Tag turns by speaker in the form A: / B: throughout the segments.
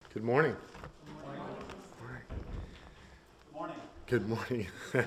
A: Good morning.
B: Good morning.
A: Good morning.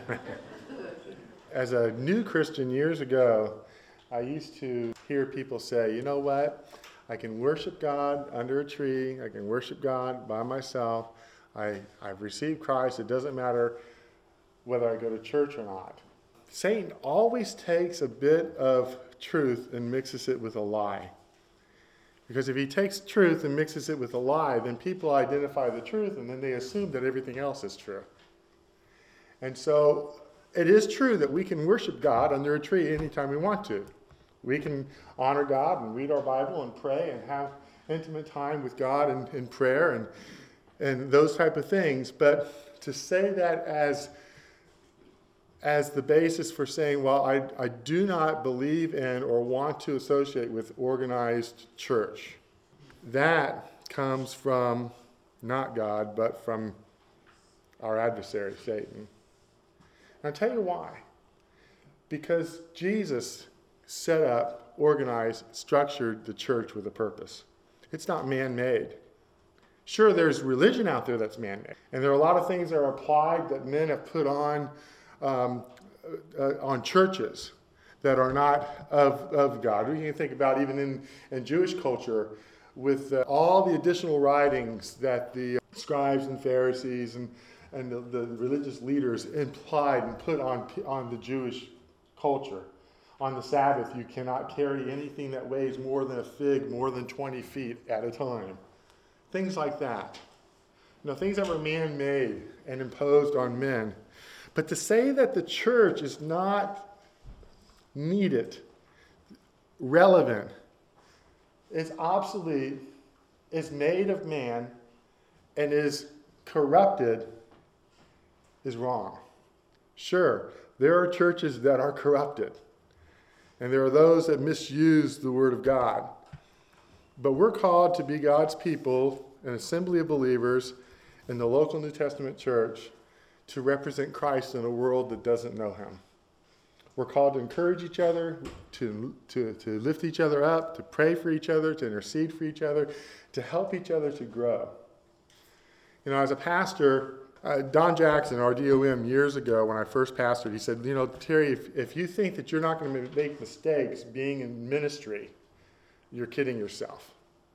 A: As a new Christian years ago, I used to hear people say, you know what? I can worship God under a tree. I can worship God by myself. I've received Christ. It doesn't matter whether I go to church or not. Satan always takes a bit of truth and mixes it with a lie. Because if he takes truth and mixes it with a lie, then people identify the truth and then they assume that everything else is true. And so it is true that we can worship God under a tree anytime we want to. We can honor God and read our Bible and pray and have intimate time with God in prayer and those type of things. But to say that as the basis for saying, well, I do not believe in or want to associate with organized church. That comes from not God, but from our adversary, Satan. And I'll tell you why. Because Jesus set up, organized, structured the church with a purpose. It's not man-made. Sure, there's religion out there that's man-made. And there are a lot of things that are applied that men have put on churches that are not of God. You can think about even in Jewish culture with all the additional writings that the scribes and Pharisees and the religious leaders implied and put on the Jewish culture. On the Sabbath, you cannot carry anything that weighs more than a fig, more than 20 feet at a time. Things like that. Things that were man-made and imposed on men. But to say that the church is not needed, relevant, is obsolete, is made of man, and is corrupted is wrong. Sure, there are churches that are corrupted, and there are those that misuse the Word of God. But we're called to be God's people, an assembly of believers in the local New Testament church, to represent Christ in a world that doesn't know him. We're called to encourage each other, to lift each other up, to pray for each other, to intercede for each other, to help each other to grow. As a pastor, Don Jackson, our DOM, years ago when I first pastored, he said, Terry, if you think that you're not going to make mistakes being in ministry, you're kidding yourself.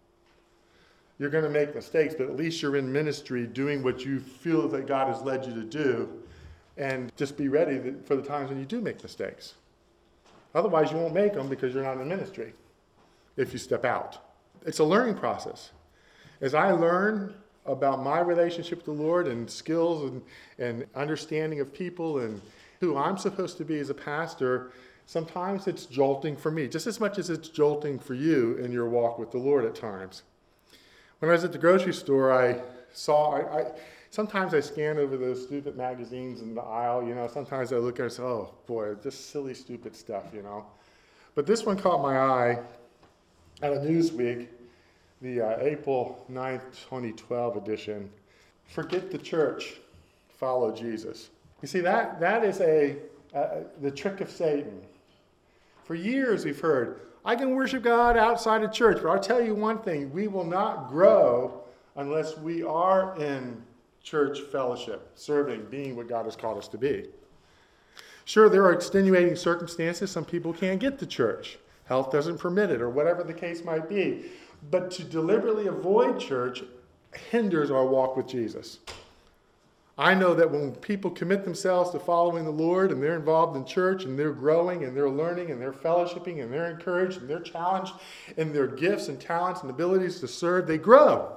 A: You're going to make mistakes, but at least you're in ministry doing what you feel that God has led you to do, and just be ready for the times when you do make mistakes. Otherwise, you won't make them because you're not in ministry if you step out. It's a learning process. As I learn about my relationship with the Lord and skills and understanding of people and who I'm supposed to be as a pastor, sometimes it's jolting for me, just as much as it's jolting for you in your walk with the Lord at times. When I was at the grocery store, I sometimes I scan over those stupid magazines in the aisle, sometimes I look at it and say, oh boy, just silly, stupid stuff, But this one caught my eye at a Newsweek, the April 9th, 2012 edition. Forget the church, follow Jesus. You see, that is the trick of Satan. For years we've heard, I can worship God outside of church, but I'll tell you one thing, we will not grow unless we are in church fellowship, serving, being what God has called us to be. Sure, there are extenuating circumstances. Some people can't get to church. Health doesn't permit it, or whatever the case might be. But to deliberately avoid church hinders our walk with Jesus. I know that when people commit themselves to following the Lord and they're involved in church and they're growing and they're learning and they're fellowshipping and they're encouraged and they're challenged in their gifts and talents and abilities to serve, they grow.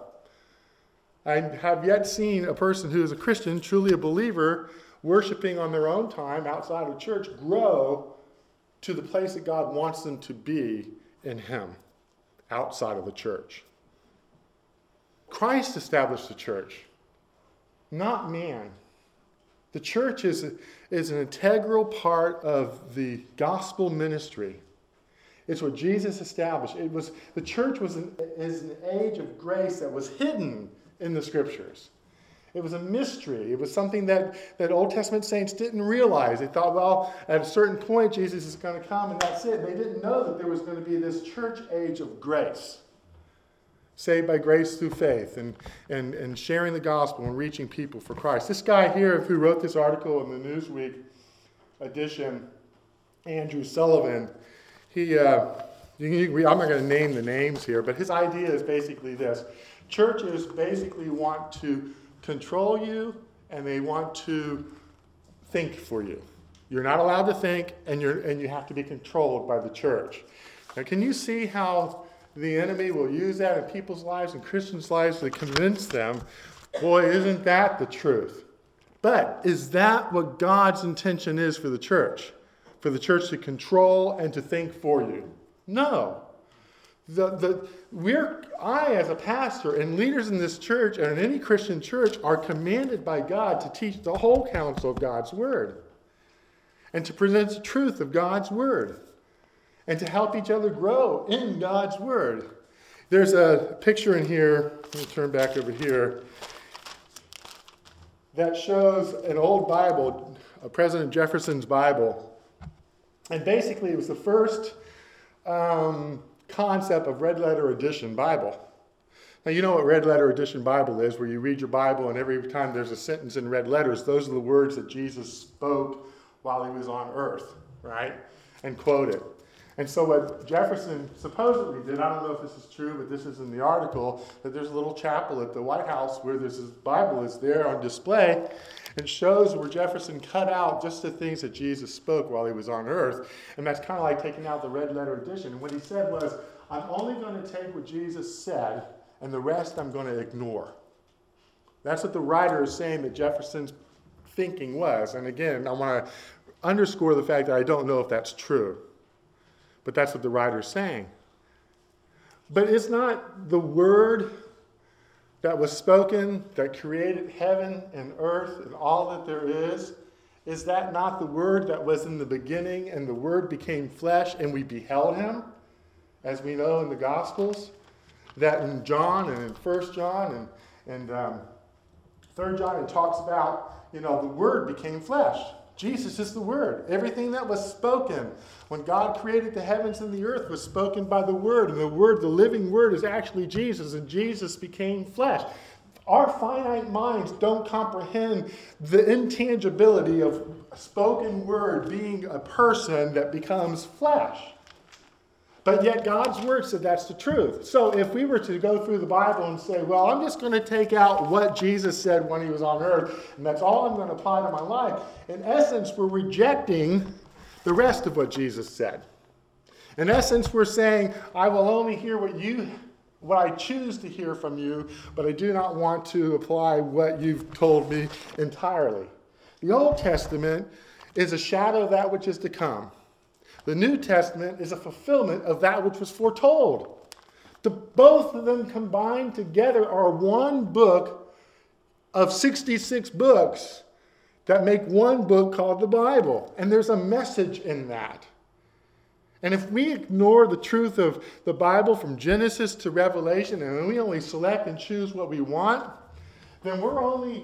A: I have yet seen a person who is a Christian, truly a believer, worshiping on their own time outside of church, grow to the place that God wants them to be in Him, outside of the church. Christ established the church. Not man. The church is an integral part of the gospel ministry. It's what Jesus established. The church is an age of grace that was hidden in the scriptures. It was a mystery. It was something that Old Testament saints didn't realize. They thought, well, at a certain point, Jesus is going to come and that's it. They didn't know that there was going to be this church age of grace. saved by grace through faith, and sharing the gospel and reaching people for Christ. This guy here who wrote this article in the Newsweek edition, Andrew Sullivan, I'm not going to name the names here, but his idea is basically this. Churches basically want to control you, and they want to think for you. You're not allowed to think, and you have to be controlled by the church. Now, can you see how the enemy will use that in people's lives and Christians' lives to convince them, boy, isn't that the truth? But is that what God's intention is for the church? For the church to control and to think for you? No. I, as a pastor, and leaders in this church and in any Christian church are commanded by God to teach the whole counsel of God's Word and to present the truth of God's Word and to help each other grow in God's Word. There's a picture in here, let me turn back over here, that shows an old Bible, President Jefferson's Bible. And basically it was the first concept of red letter edition Bible. Now, you know what red letter edition Bible is, where you read your Bible and every time there's a sentence in red letters, those are the words that Jesus spoke while he was on earth, right? And quoted. And so what Jefferson supposedly did, I don't know if this is true, but this is in the article, that there's a little chapel at the White House where this Bible is there on display, and shows where Jefferson cut out just the things that Jesus spoke while he was on earth. And that's kind of like taking out the red letter edition. And what he said was, I'm only going to take what Jesus said, and the rest I'm going to ignore. That's what the writer is saying that Jefferson's thinking was. And again, I want to underscore the fact that I don't know if that's true. But that's what the writer's saying. But it's not the word that was spoken that created heaven and earth and all that there is that not the word that was in the beginning, and the word became flesh and we beheld him, as we know in the Gospels? That in John and in 1 John and 3 John, it talks about, the word became flesh. Jesus is the Word. Everything that was spoken when God created the heavens and the earth was spoken by the Word. And the Word, the living Word, is actually Jesus. And Jesus became flesh. Our finite minds don't comprehend the intangibility of a spoken word being a person that becomes flesh. But yet God's Word said that's the truth. So if we were to go through the Bible and say, well, I'm just going to take out what Jesus said when he was on earth, and that's all I'm going to apply to my life, in essence, we're rejecting the rest of what Jesus said. In essence, we're saying, I will only hear what I choose to hear from you, but I do not want to apply what you've told me entirely. The Old Testament is a shadow of that which is to come. The New Testament is a fulfillment of that which was foretold. Both of them combined together are one book of 66 books that make one book called the Bible. And there's a message in that. And if we ignore the truth of the Bible from Genesis to Revelation, and we only select and choose what we want, then we're only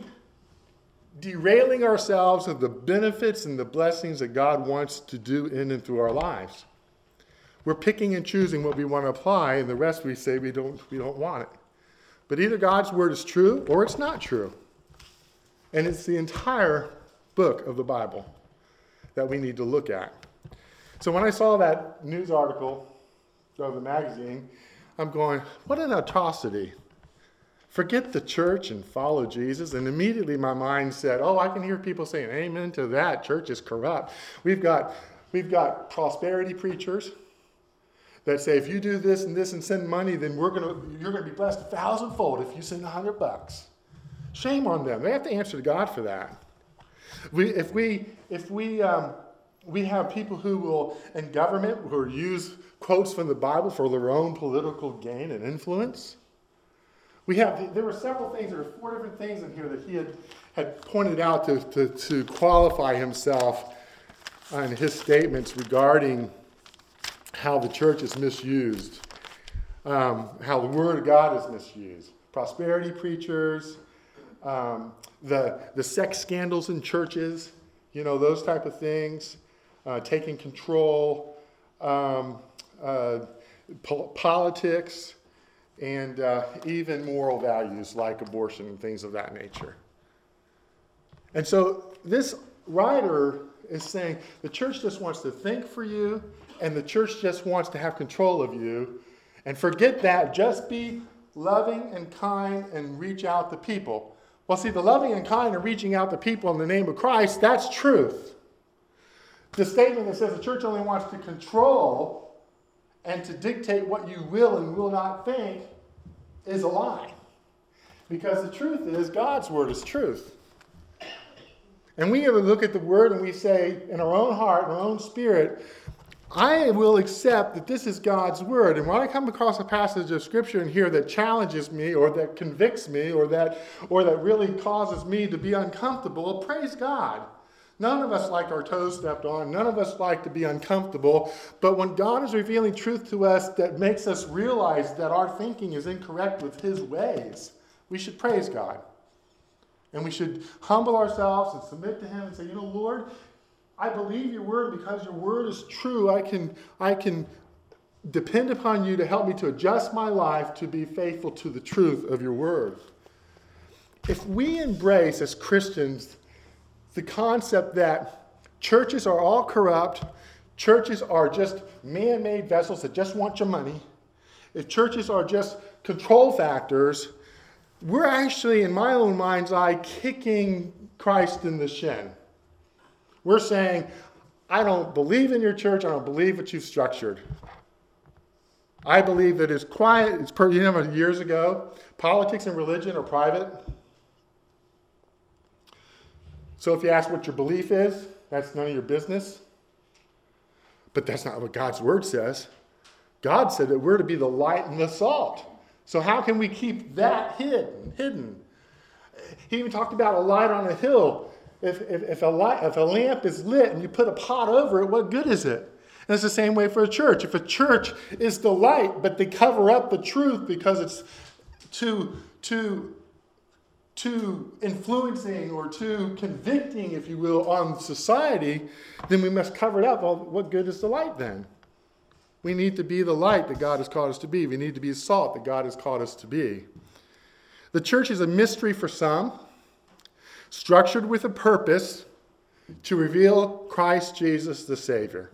A: derailing ourselves of the benefits and the blessings that God wants to do in and through our lives. We're picking and choosing what we want to apply, and the rest we say we don't want it. But either God's Word is true or it's not true. And it's the entire book of the Bible that we need to look at. So when I saw that news article of the magazine, I'm going, what an atrocity. Forget the church and follow Jesus. And immediately my mind said, I can hear people saying amen to that. Church is corrupt. We've got prosperity preachers that say, if you do this and send money, then you're going to be blessed 1,000-fold if you send $100. Shame on them. They have to answer to God for that. We have people who will, in government, who will use quotes from the Bible for their own political gain and influence. There were several things, there were 4 different things in here that he had pointed out to qualify himself in his statements regarding how the church is misused, how the Word of God is misused. Prosperity preachers, the sex scandals in churches, those type of things, taking control, politics, and even moral values like abortion and things of that nature. And so this writer is saying the church just wants to think for you, and the church just wants to have control of you. And forget that. Just be loving and kind and reach out to people. Well, see, the loving and kind and reaching out to people in the name of Christ, that's truth. The statement that says the church only wants to control and to dictate what you will and will not think is a lie. Because the truth is, God's word is truth. And we ever look at the word and we say in our own heart, in our own spirit, I will accept that this is God's word. And when I come across a passage of scripture in here that challenges me or that convicts me or that really causes me to be uncomfortable, praise God. None of us like our toes stepped on. None of us like to be uncomfortable. But when God is revealing truth to us that makes us realize that our thinking is incorrect with his ways, we should praise God. And we should humble ourselves and submit to him and say, Lord, I believe your word because your word is true. I can depend upon you to help me to adjust my life to be faithful to the truth of your word. If we embrace as Christians the concept that churches are all corrupt, churches are just man-made vessels that just want your money, if churches are just control factors, we're actually, in my own mind's eye, kicking Christ in the shin. We're saying, I don't believe in your church. I don't believe what you've structured. I believe that it's quiet. Years ago, politics and religion are private. So if you ask what your belief is, that's none of your business. But that's not what God's word says. God said that we're to be the light and the salt. So how can we keep that hidden? He even talked about a light on a hill. If a lamp is lit and you put a pot over it, what good is it? And it's the same way for a church. If a church is the light, but they cover up the truth because it's too influencing or too convicting, if you will, on society, then we must cover it up. Well, what good is the light then? We need to be the light that God has called us to be. We need to be salt that God has called us to be. The church is a mystery for some, structured with a purpose to reveal Christ Jesus the Savior.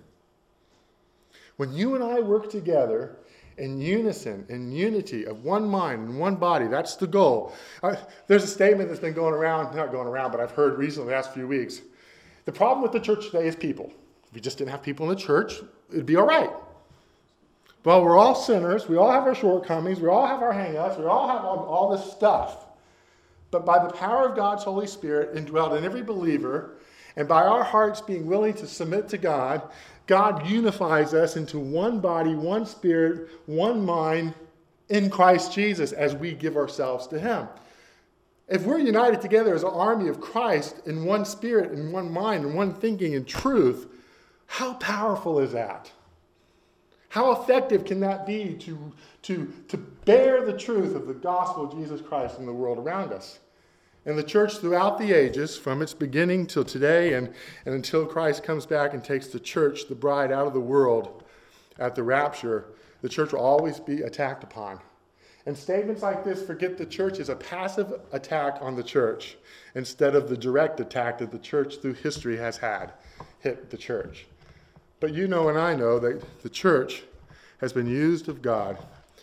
A: When you and I work together in unison, in unity of one mind and one body, that's the goal. There's a statement that's been not going around, but I've heard recently the last few weeks. The problem with the church today is people. If we just didn't have people in the church, it'd be all right. Well, we're all sinners. We all have our shortcomings. We all have our hang-ups. We all have all this stuff. But by the power of God's Holy Spirit indwelt in every believer, and by our hearts being willing to submit to God, God unifies us into one body, one spirit, one mind in Christ Jesus as we give ourselves to him. If we're united together as an army of Christ in one spirit, in one mind, in one thinking and truth, how powerful is that? How effective can that be to bear the truth of the gospel of Jesus Christ in the world around us? And the church throughout the ages, from its beginning till today and until Christ comes back and takes the church, the bride, out of the world at the rapture, the church will always be attacked upon. And statements like this forget the church is a passive attack on the church instead of the direct attack that the church through history has had hit the church. But you know and I know that the church has been used of God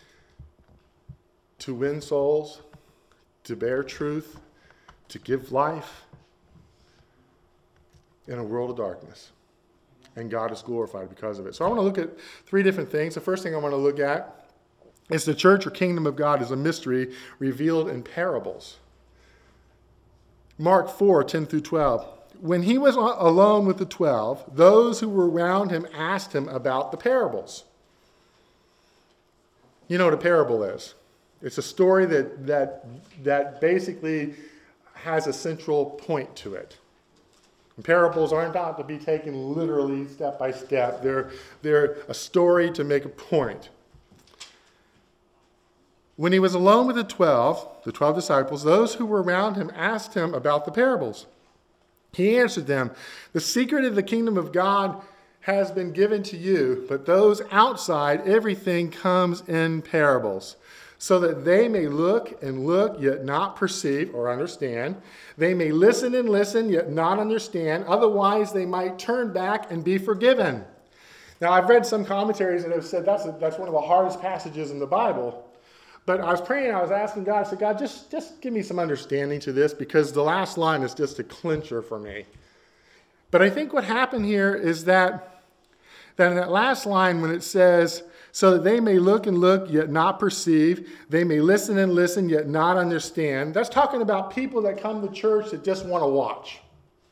A: to win souls, to bear truth, to give life in a world of darkness. And God is glorified because of it. So I want to look at three different things. The first thing I want to look at is the church or kingdom of God is a mystery revealed in parables. Mark 4:10 through 12. When he was alone with the 12, those who were around him asked him about the parables. You know what a parable is. It's a story that basically has a central point to it. And parables aren't not to be taken literally step by step. They're a story to make a point. When he was alone with the 12 disciples, those who were around him asked him about the parables. He answered them, "The secret of the kingdom of God has been given to you, but those outside, everything comes in parables, so that they may look and look, yet not perceive or understand. They may listen and listen, yet not understand. Otherwise, they might turn back and be forgiven. Now, I've read some commentaries that have said that's one of the hardest passages in the Bible. But I was praying, I was asking God, I said, God, just give me some understanding to this, because the last line is just a clincher for me. But I think what happened here is that in that last line, when it says, so that they may look and look, yet not perceive, they may listen and listen, yet not understand, that's talking about people that come to church that just want to watch.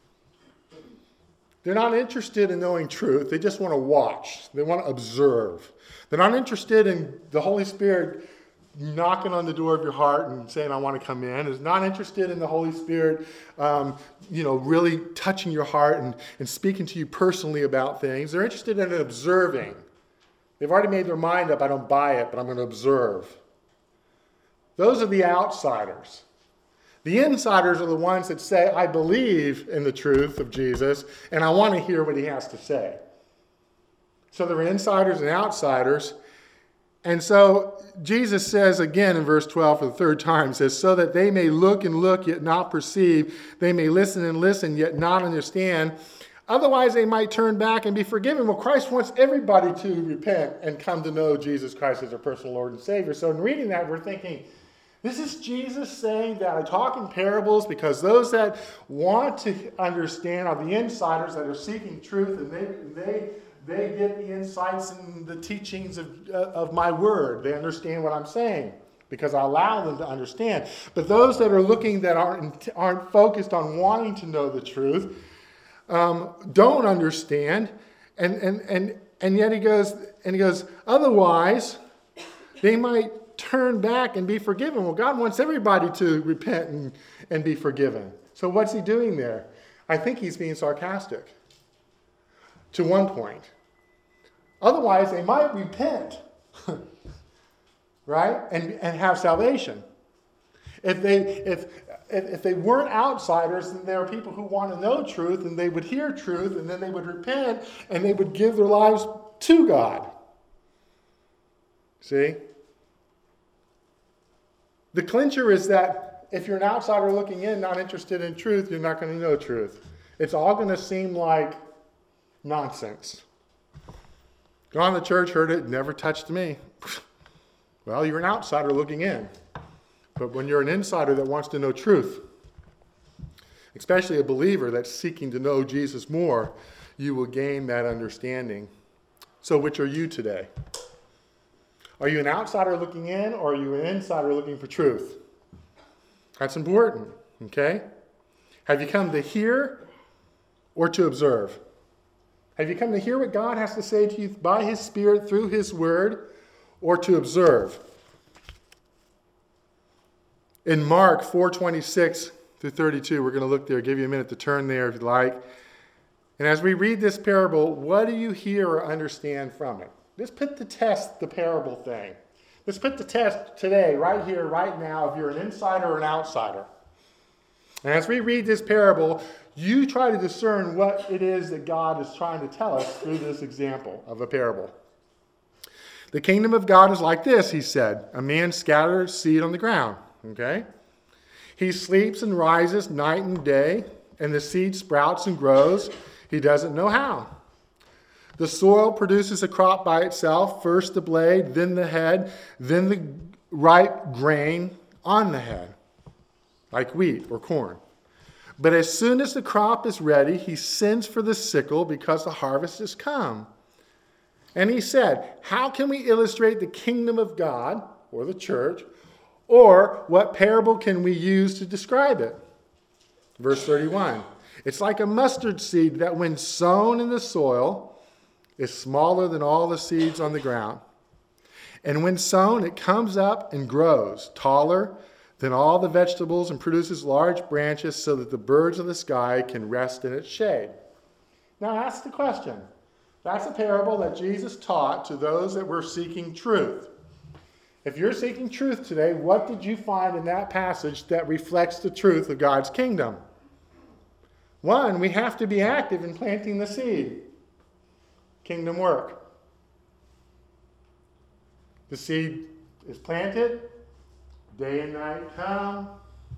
A: They're not interested in knowing truth. They just want to watch. They want to observe. They're not interested in the Holy Spirit knocking on the door of your heart and saying, I want to come in. Is not interested in the Holy Spirit, really touching your heart and speaking to you personally about things. They're interested in observing. They've already made their mind up. I don't buy it, but I'm going to observe. Those are the outsiders. The insiders are the ones that say, I believe in the truth of Jesus, and I want to hear what he has to say. So there are insiders and outsiders. And so Jesus says again in verse 12 for the third time, says, so that they may look and look, yet not perceive. They may listen and listen, yet not understand. Otherwise, they might turn back and be forgiven. Well, Christ wants everybody to repent and come to know Jesus Christ as their personal Lord and Savior. So in reading that, we're thinking, this is Jesus saying that I talk in parables because those that want to understand are the insiders that are seeking truth, and they get the insights and the teachings of my word. They understand what I'm saying because I allow them to understand. But those that are looking that aren't focused on wanting to know the truth, don't understand, and yet he goes, otherwise they might turn back and be forgiven. Well, God wants everybody to repent and be forgiven. So what's he doing there? I think he's being sarcastic to one point. Otherwise they might repent, right, and have salvation. If they weren't outsiders, then there are people who want to know truth, and they would hear truth, and then they would repent, and they would give their lives to God. See? The clincher is that if you're an outsider looking in, not interested in truth, you're not going to know truth. It's all going to seem like nonsense. Gone to church, heard it, never touched me. Well, you're an outsider looking in. But when you're an insider that wants to know truth, especially a believer that's seeking to know Jesus more, you will gain that understanding. So which are you today? Are you an outsider looking in, or are you an insider looking for truth? That's important, okay? Have you come to hear or to observe? Have you come to hear what God has to say to you by his Spirit through his word, or to observe? In Mark 4:26 through 32, we're going to look there. I'll give you a minute to turn there if you'd like. And as we read this parable, what do you hear or understand from it? Let's put to test the parable thing. Let's put the test today, right here, right now, if you're an insider or an outsider. And as we read this parable, you try to discern what it is that God is trying to tell us through this example of a parable. The kingdom of God is like this, he said. A man scatters seed on the ground. Okay? He sleeps and rises night and day, and the seed sprouts and grows. He doesn't know how. The soil produces a crop by itself, first the blade, then the head, then the ripe grain on the head, like wheat or corn. But as soon as the crop is ready, he sends for the sickle because the harvest has come. And he said, how can we illustrate the kingdom of God, or the church, or what parable can we use to describe it? Verse 31. It's like a mustard seed that when sown in the soil is smaller than all the seeds on the ground. And when sown, it comes up and grows taller than all the vegetables and produces large branches so that the birds of the sky can rest in its shade. Now ask the question. That's a parable that Jesus taught to those that were seeking truth. If you're seeking truth today, what did you find in that passage that reflects the truth of God's kingdom? One, we have to be active in planting the seed. Kingdom work. The seed is planted, Day and night come.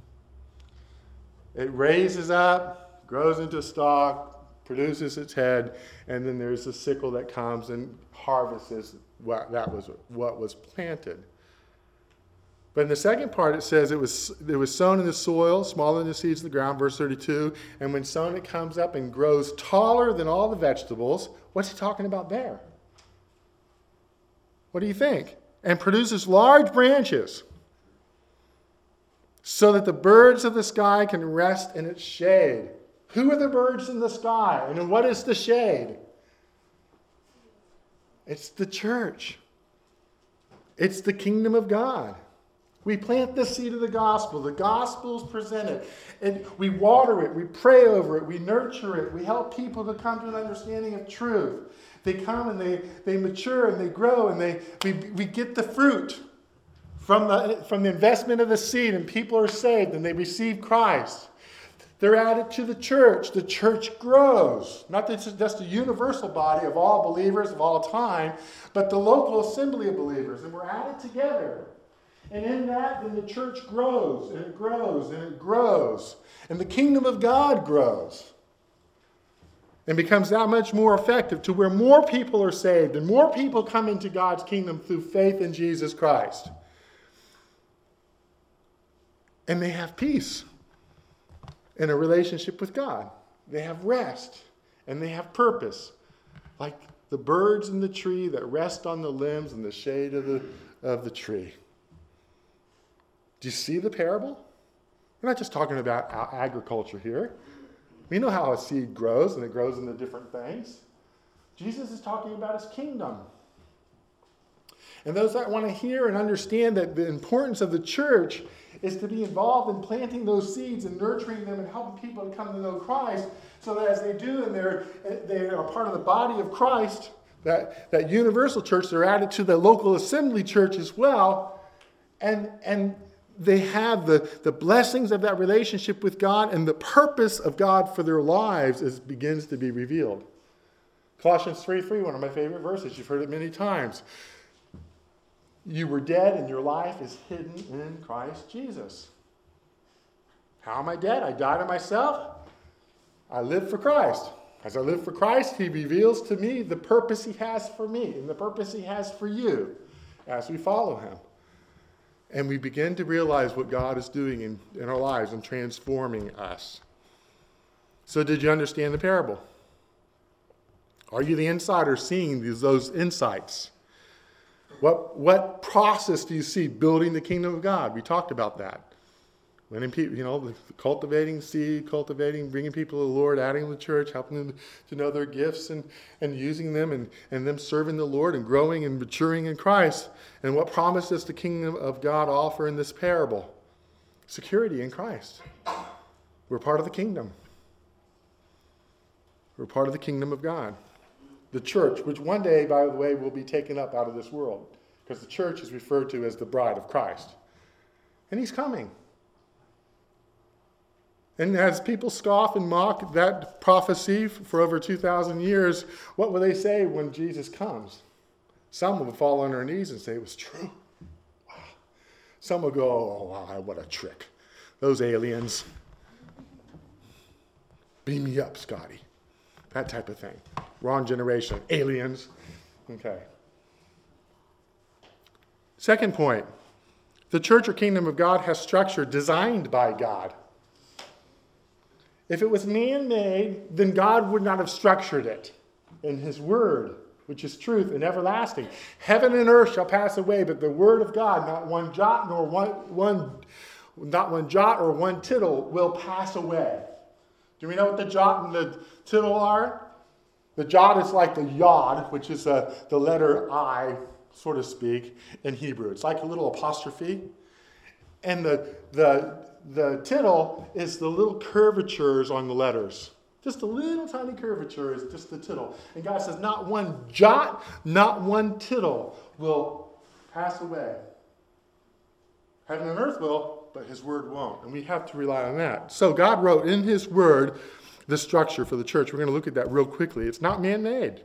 A: It raises up, grows into a stalk, produces its head, and then there's a sickle that comes and harvests what was planted. But in the second part, it says it was sown in the soil, smaller than the seeds of the ground, verse 32. And when sown, it comes up and grows taller than all the vegetables. What's he talking about there? What do you think? And produces large branches, so that the birds of the sky can rest in its shade. Who are the birds in the sky? And what is the shade? It's the church. It's the kingdom of God. We plant the seed of the gospel. The gospel is presented. And we water it. We pray over it. We nurture it. We help people to come to an understanding of truth. They come and they mature and they grow and we get the fruit from the investment of the seed, and people are saved and they receive Christ. They're added to the church. The church grows. Not that it's just a universal body of all believers of all time, but the local assembly of believers. And we're added together. And in that, then the church grows, and it grows, and it grows. And the kingdom of God grows. And becomes that much more effective to where more people are saved and more people come into God's kingdom through faith in Jesus Christ. And they have peace in a relationship with God. They have rest and they have purpose. Like the birds in the tree that rest on the limbs in the shade of the tree. Do you see the parable? We're not just talking about agriculture here. We know how a seed grows, and it grows into different things. Jesus is talking about his kingdom. And those that want to hear and understand that the importance of the church is to be involved in planting those seeds and nurturing them and helping people to come to know Christ, so that as they do and they are part of the body of Christ, that universal church, they're added to the local assembly church as well, and they have the blessings of that relationship with God, and the purpose of God for their lives begins to be revealed. Colossians 3:3, one of my favorite verses. You've heard it many times. You were dead, and your life is hidden in Christ Jesus. How am I dead? I died to myself. I live for Christ. As I live for Christ, he reveals to me the purpose he has for me and the purpose he has for you as we follow him. And we begin to realize what God is doing in our lives and transforming us. So did you understand the parable? Are you the insider seeing those insights? What process do you see building the kingdom of God? We talked about that. When people, cultivating seed, bringing people to the Lord, adding to the church, helping them to know their gifts and using them and them serving the Lord and growing and maturing in Christ. And what promise does the kingdom of God offer in this parable? Security in Christ. We're part of the kingdom. We're part of the kingdom of God. The church, which one day, by the way, will be taken up out of this world. Because the church is referred to as the bride of Christ. And he's coming. And as people scoff and mock that prophecy for over 2,000 years, what will they say when Jesus comes? Some will fall on their knees and say it was true. Wow. Some will go, oh, wow, what a trick. Those aliens. Beam me up, Scotty. That type of thing. Wrong generation. Aliens. Okay. Second point. The church or kingdom of God has structure designed by God. If it was man-made, then God would not have structured it in his word, which is truth and everlasting. Heaven and earth shall pass away, but the word of God, not one jot or one tittle will pass away. Do we know what the jot and the tittle are? The jot is like the yod, which is the letter I, so to speak, in Hebrew. It's like a little apostrophe. And the tittle is the little curvatures on the letters. Just a little tiny curvature is just the tittle. And God says not one jot, not one tittle will pass away. Heaven and earth will, but his word won't. And we have to rely on that. So God wrote in his word the structure for the church. We're going to look at that real quickly. It's not man-made.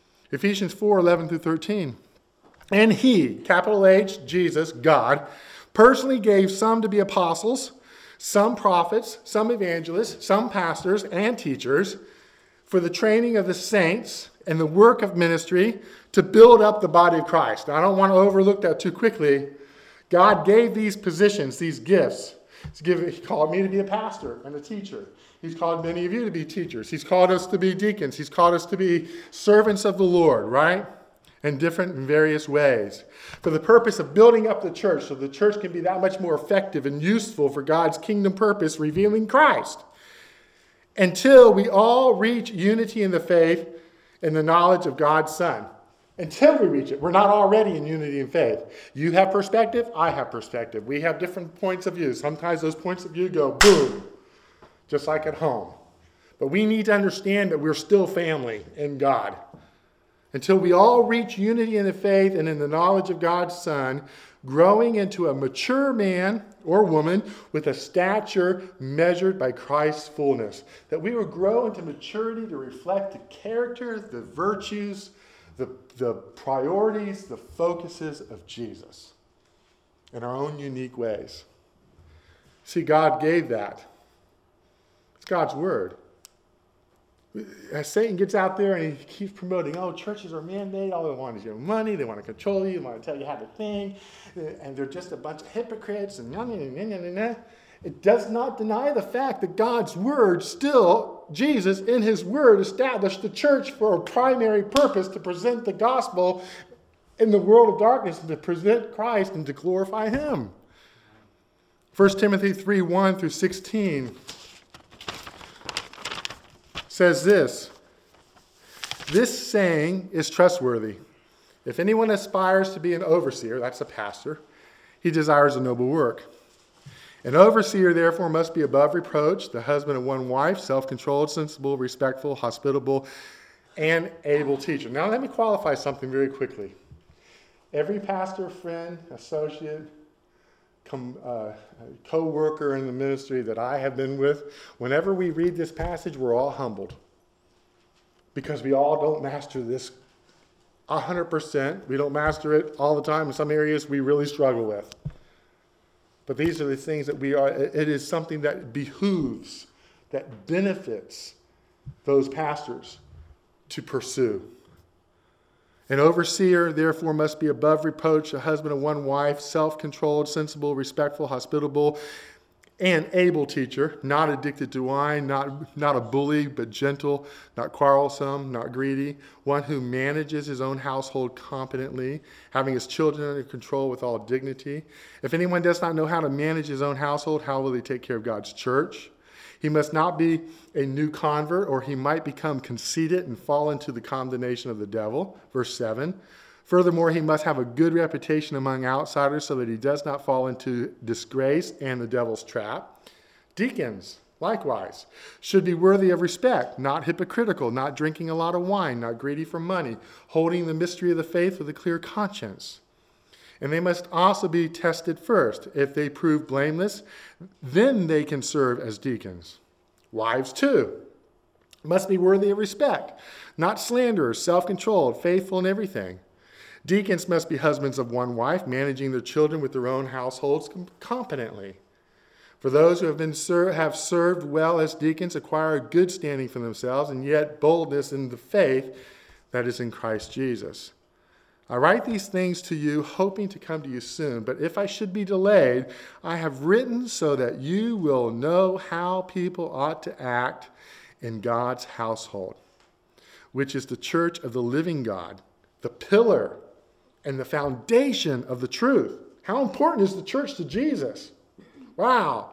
A: Ephesians 4:11-13. And he, capital H, Jesus, God, personally gave some to be apostles, some prophets, some evangelists, some pastors and teachers for the training of the saints and the work of ministry to build up the body of Christ. Now, I don't want to overlook that too quickly. God gave these positions, these gifts. He called me to be a pastor and a teacher. He's called many of you to be teachers. He's called us to be deacons. He's called us to be servants of the Lord, right? In different and various ways. For the purpose of building up the church so the church can be that much more effective and useful for God's kingdom purpose, revealing Christ. Until we all reach unity in the faith and the knowledge of God's Son. Until we reach it. We're not already in unity and faith. You have perspective, I have perspective. We have different points of view. Sometimes those points of view go boom, just like at home. But we need to understand that we're still family in God. Until we all reach unity in the faith and in the knowledge of God's Son, growing into a mature man or woman with a stature measured by Christ's fullness. That we will grow into maturity to reflect the character, the virtues, the priorities, the focuses of Jesus in our own unique ways. See, God gave that. It's God's word. As Satan gets out there and he keeps promoting, churches are man-made, all they want is your money, they want to control you, they want to tell you how to think, and they're just a bunch of hypocrites, and it does not deny the fact that God's word still, Jesus in his word, established the church for a primary purpose, to present the gospel in the world of darkness, and to present Christ and to glorify him. 1 Timothy 3:1 through 16 says this saying is trustworthy. If anyone aspires to be an overseer, that's a pastor, he desires a noble work. An overseer, therefore, must be above reproach, the husband of one wife, self-controlled, sensible, respectful, hospitable, and able teacher. Now, let me qualify something very quickly. Every pastor, friend, associate, co-worker in the ministry that I have been with, whenever we read this passage, we're all humbled. Because we all don't master this 100%. We don't master it all the time. In some areas, we really struggle with. But these are the things that it is something that behooves, that benefits those pastors to pursue. An overseer, therefore, must be above reproach, a husband of one wife, self-controlled, sensible, respectful, hospitable, and able teacher, not addicted to wine, not a bully, but gentle, not quarrelsome, not greedy, one who manages his own household competently, having his children under control with all dignity. If anyone does not know how to manage his own household, how will he take care of God's church? He must not be a new convert, or he might become conceited and fall into the condemnation of the devil. Verse 7. Furthermore, he must have a good reputation among outsiders so that he does not fall into disgrace and the devil's trap. Deacons, likewise, should be worthy of respect, not hypocritical, not drinking a lot of wine, not greedy for money, holding the mystery of the faith with a clear conscience. And they must also be tested first. If they prove blameless, then they can serve as deacons. Wives, too, must be worthy of respect, not slanderers, self-controlled, faithful in everything. Deacons must be husbands of one wife, managing their children with their own households competently. For those who have served well as deacons acquire a good standing for themselves, and yet boldness in the faith that is in Christ Jesus. I write these things to you, hoping to come to you soon, but if I should be delayed, I have written so that you will know how people ought to act in God's household, which is the church of the living God, the pillar and the foundation of the truth. How important is the church to Jesus? Wow.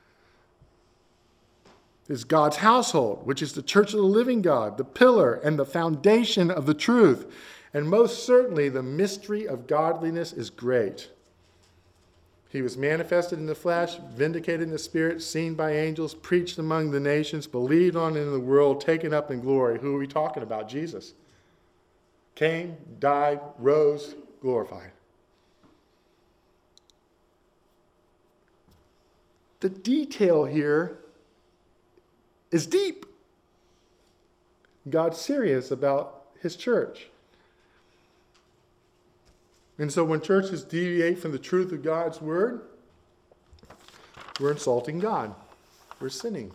A: It's God's household, which is the church of the living God, the pillar and the foundation of the truth. And most certainly, the mystery of godliness is great. He was manifested in the flesh, vindicated in the spirit, seen by angels, preached among the nations, believed on in the world, taken up in glory. Who are we talking about? Jesus. Came, died, rose, glorified. The detail here is deep. God's serious about his church. And so when churches deviate from the truth of God's word, we're insulting God. We're sinning.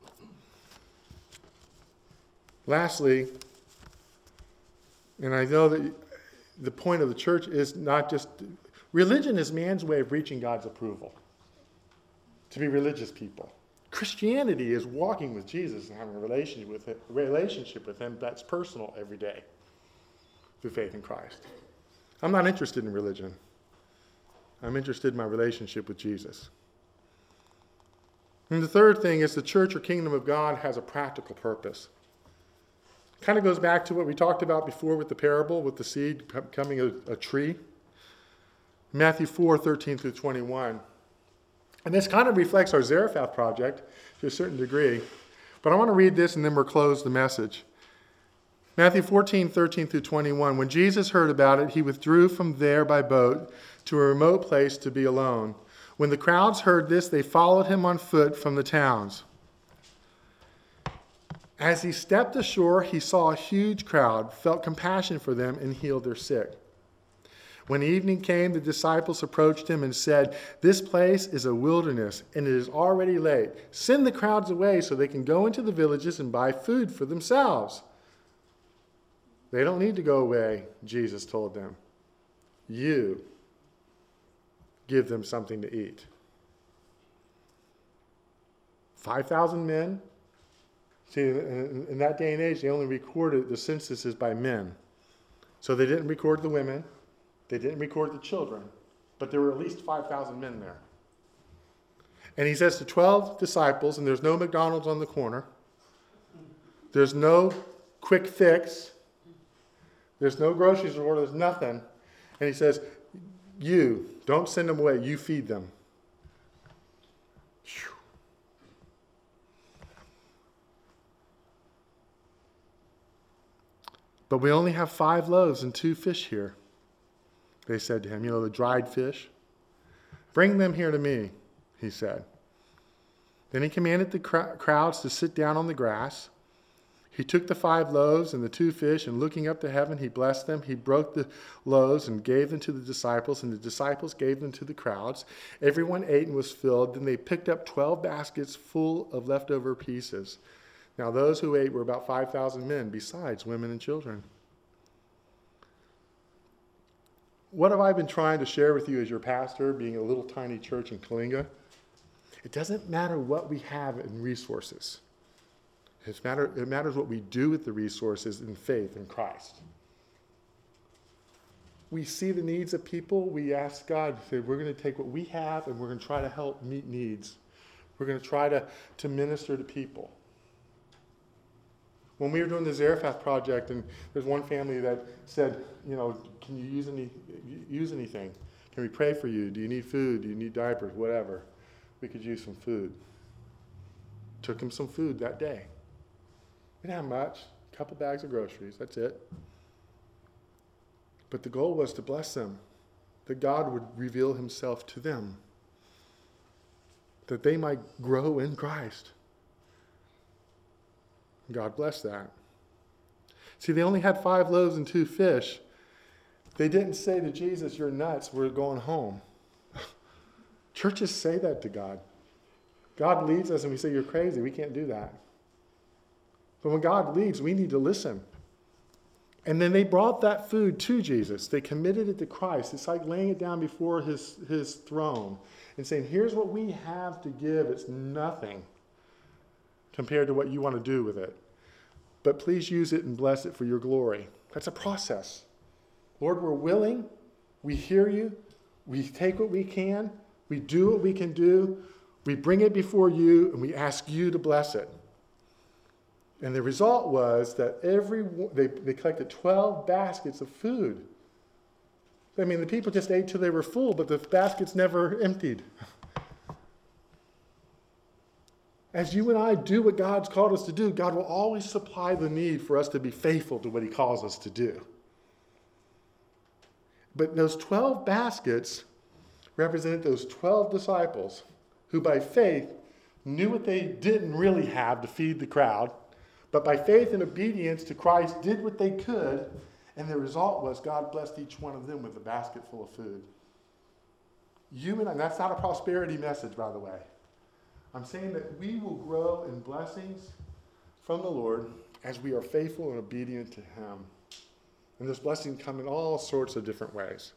A: Lastly, and I know that the point of the church is not just, religion is man's way of reaching God's approval. To be religious people. Christianity is walking with Jesus and having a relationship with him that's personal every day through faith in Christ. I'm not interested in religion. I'm interested in my relationship with Jesus. And the third thing is the church or kingdom of God has a practical purpose. It kind of goes back to what we talked about before with the parable, with the seed becoming a tree. Matthew 4:13 through 21. And this kind of reflects our Zarephath project to a certain degree. But I want to read this and then we'll close the message. Matthew 14:13 through 21. When Jesus heard about it, he withdrew from there by boat to a remote place to be alone. When the crowds heard this, they followed him on foot from the towns. As he stepped ashore, he saw a huge crowd, felt compassion for them, and healed their sick. When evening came, the disciples approached him and said, "This place is a wilderness, and it is already late. Send the crowds away so they can go into the villages and buy food for themselves." "They don't need to go away," Jesus told them. "You give them something to eat." 5,000 men? See, in that day and age, they only recorded the censuses by men. So they didn't record the women. They didn't record the children. But there were at least 5,000 men there. And he says to 12 disciples, and there's no McDonald's on the corner. There's no quick fix. There's no grocery store. There's nothing. And he says, you, don't send them away. You feed them. Whew. "But we only have 5 loaves and 2 fish here," they said to him. The dried fish. "Bring them here to me," he said. Then he commanded the crowds to sit down on the grass. He took the 5 loaves and the 2 fish, and looking up to heaven, he blessed them. He broke the loaves and gave them to the disciples, and the disciples gave them to the crowds. Everyone ate and was filled. Then they picked up 12 baskets full of leftover pieces. Now those who ate were about 5,000 men, besides women and children. What have I been trying to share with you as your pastor, being a little tiny church in Kalinga? It doesn't matter what we have in resources. It matters what we do with the resources in faith in Christ. We see the needs of people. We ask God, say, we're going to take what we have and we're going to try to help meet needs. We're going to try to minister to people. When we were doing the Zarephath project, and there's one family that said, can you use anything? Can we pray for you? Do you need food? Do you need diapers? Whatever. We could use some food. Took them some food that day. We didn't have much. A couple bags of groceries. That's it. But the goal was to bless them. That God would reveal himself to them. That they might grow in Christ. God bless that. See, they only had 5 loaves and 2 fish. They didn't say to Jesus, "You're nuts, we're going home." Churches say that to God. God leads us and we say, "You're crazy, we can't do that." But when God leads, we need to listen. And then they brought that food to Jesus. They committed it to Christ. It's like laying it down before his throne and saying, "Here's what we have to give. It's nothing compared to what you want to do with it. But please use it and bless it for your glory." That's a process. Lord, we're willing. We hear you. We take what we can. We do what we can do. We bring it before you, and we ask you to bless it. And the result was that they collected 12 baskets of food. I mean, the people just ate till they were full, but the baskets never emptied. As you and I do what God's called us to do, God will always supply the need for us to be faithful to what he calls us to do. But those 12 baskets represented those 12 disciples who by faith knew what they didn't really have to feed the crowd, but by faith and obedience to Christ did what they could, And the result was God blessed each one of them with a basket full of food. And that's not a prosperity message, by the way. I'm saying that we will grow in blessings from the Lord as we are faithful and obedient to him. And this blessing come in all sorts of different ways.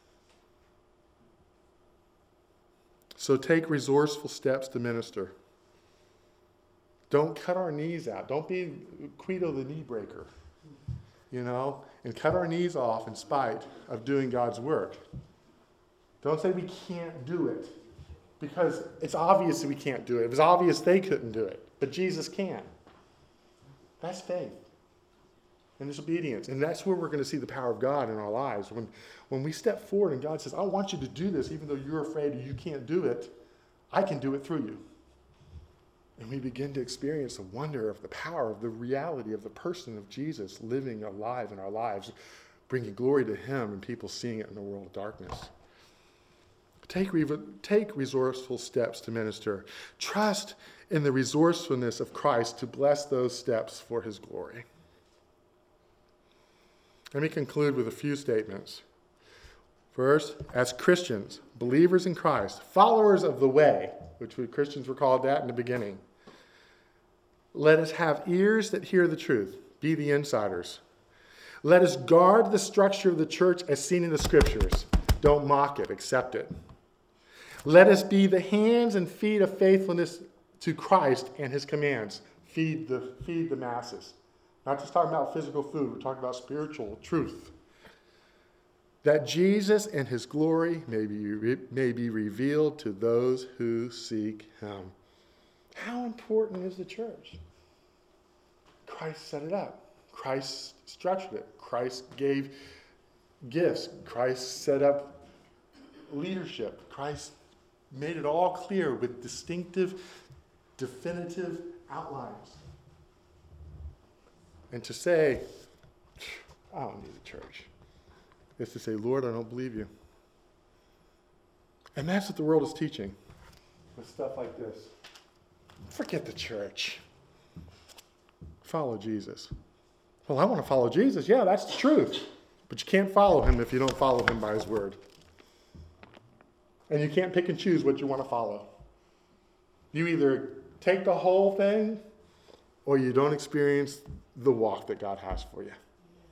A: So take resourceful steps to minister. Don't cut our knees out. Don't be Guido the knee breaker, and cut our knees off in spite of doing God's work. Don't say we can't do it, because it's obvious that we can't do it. It was obvious they couldn't do it, but Jesus can. That's faith. And it's obedience. And that's where we're going to see the power of God in our lives. When we step forward and God says, I want you to do this, even though you're afraid you can't do it, I can do it through you. And we begin to experience the wonder of the power of the reality of the person of Jesus living alive in our lives, bringing glory to him and people seeing it in the world of darkness. Take resourceful steps to minister. Trust in the resourcefulness of Christ to bless those steps for his glory. Let me conclude with a few statements. First, as Christians, believers in Christ, followers of the way, which we Christians were called that in the beginning, let us have ears that hear the truth, be the insiders. Let us guard the structure of the church as seen in the scriptures. Don't mock it, accept it. Let us be the hands and feet of faithfulness to Christ and his commands. Feed the masses. Not just talking about physical food, we're talking about spiritual truth. That Jesus and his glory may be revealed to those who seek him. How important is the church? Christ set it up. Christ structured it. Christ gave gifts. Christ set up leadership. Christ made it all clear with distinctive, definitive outlines. And to say, I don't need a church, is to say, Lord, I don't believe you. And that's what the world is teaching with stuff like this. Forget the church. Follow Jesus. Well, I want to follow Jesus. Yeah, that's the truth. But you can't follow him if you don't follow him by his word. And you can't pick and choose what you want to follow. You either take the whole thing or you don't experience the walk that God has for you.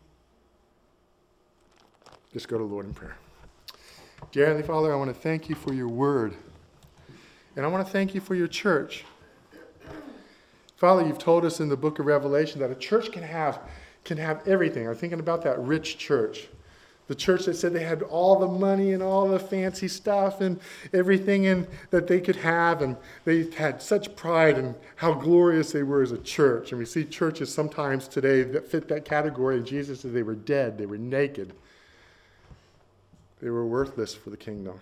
A: Just go to the Lord in prayer. Dear Heavenly Father, I want to thank you for your word. And I want to thank you for your church. Father, you've told us in the book of Revelation that a church can have everything. I'm thinking about that rich church. The church that said they had all the money and all the fancy stuff and everything that they could have. And they had such pride in how glorious they were as a church. And we see churches sometimes today that fit that category. And Jesus said they were dead. They were naked. They were worthless for the kingdom.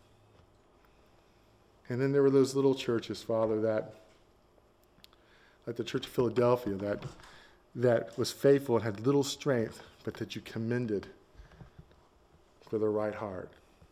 A: And then there were those little churches, Father, like the Church of Philadelphia, that was faithful and had little strength, but that you commended for their right heart.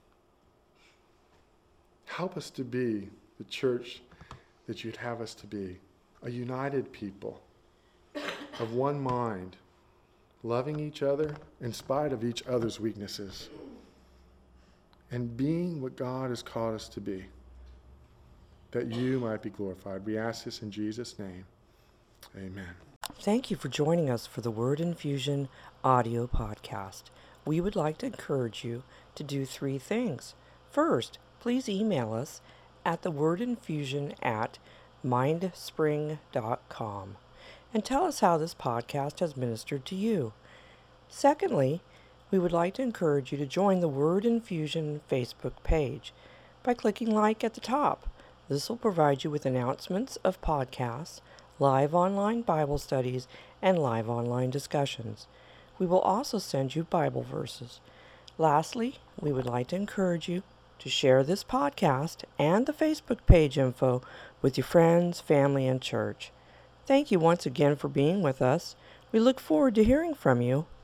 A: Help us to be the church that you'd have us to be, a united people of one mind, loving each other in spite of each other's weaknesses, and being what God has called us to be, that you might be glorified. We ask this in Jesus' name. Amen.
B: Thank you for joining us for the Word Infusion audio podcast. We would like to encourage you to do 3 things. First, please email us at thewordinfusion@mindspring.com and tell us how this podcast has ministered to you. Secondly, we would like to encourage you to join the Word Infusion Facebook page by clicking like at the top. This will provide you with announcements of podcasts, live online Bible studies, and live online discussions. We will also send you Bible verses. Lastly, we would like to encourage you to share this podcast and the Facebook page info with your friends, family, and church. Thank you once again for being with us. We look forward to hearing from you.